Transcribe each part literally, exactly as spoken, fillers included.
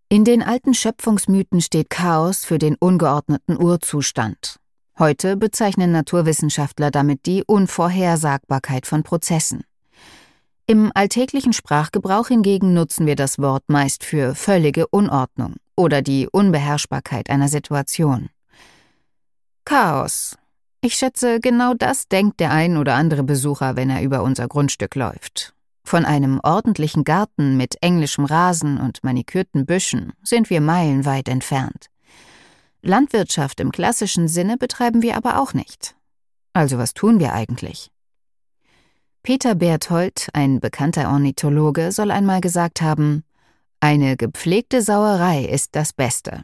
In den alten Schöpfungsmythen steht Chaos für den ungeordneten Urzustand. Heute bezeichnen Naturwissenschaftler damit die Unvorhersagbarkeit von Prozessen. Im alltäglichen Sprachgebrauch hingegen nutzen wir das Wort meist für völlige Unordnung oder die Unbeherrschbarkeit einer Situation. Chaos. Ich schätze, genau das denkt der ein oder andere Besucher, wenn er über unser Grundstück läuft. Von einem ordentlichen Garten mit englischem Rasen und manikürten Büschen sind wir meilenweit entfernt. Landwirtschaft im klassischen Sinne betreiben wir aber auch nicht. Also was tun wir eigentlich? Peter Berthold, ein bekannter Ornithologe, soll einmal gesagt haben: Eine gepflegte Sauerei ist das Beste.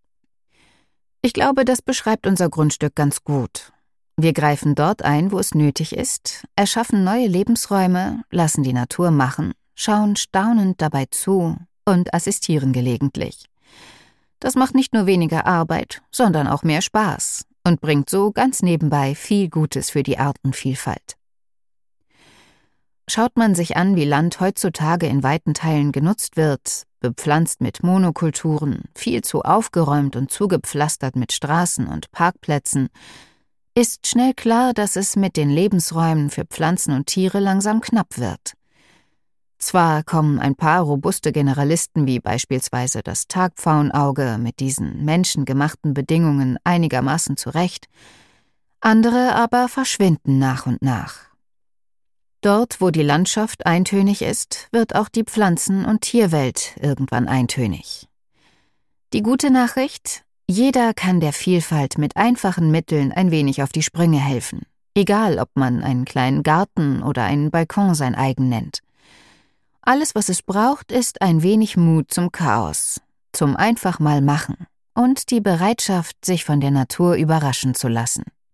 Ich glaube, das beschreibt unser Grundstück ganz gut. Wir greifen dort ein, wo es nötig ist, erschaffen neue Lebensräume, lassen die Natur machen, schauen staunend dabei zu und assistieren gelegentlich. Das macht nicht nur weniger Arbeit, sondern auch mehr Spaß und bringt so ganz nebenbei viel Gutes für die Artenvielfalt. Schaut man sich an, wie Land heutzutage in weiten Teilen genutzt wird, bepflanzt mit Monokulturen, viel zu aufgeräumt und zugepflastert mit Straßen und Parkplätzen, ist schnell klar, dass es mit den Lebensräumen für Pflanzen und Tiere langsam knapp wird. Zwar kommen ein paar robuste Generalisten wie beispielsweise das Tagpfauenauge mit diesen menschengemachten Bedingungen einigermaßen zurecht, andere aber verschwinden nach und nach. Dort, wo die Landschaft eintönig ist, wird auch die Pflanzen- und Tierwelt irgendwann eintönig. Die gute Nachricht: Jeder kann der Vielfalt mit einfachen Mitteln ein wenig auf die Sprünge helfen, egal ob man einen kleinen Garten oder einen Balkon sein eigen nennt. Alles, was es braucht, ist ein wenig Mut zum Chaos, zum einfach mal machen und die Bereitschaft, sich von der Natur überraschen zu lassen.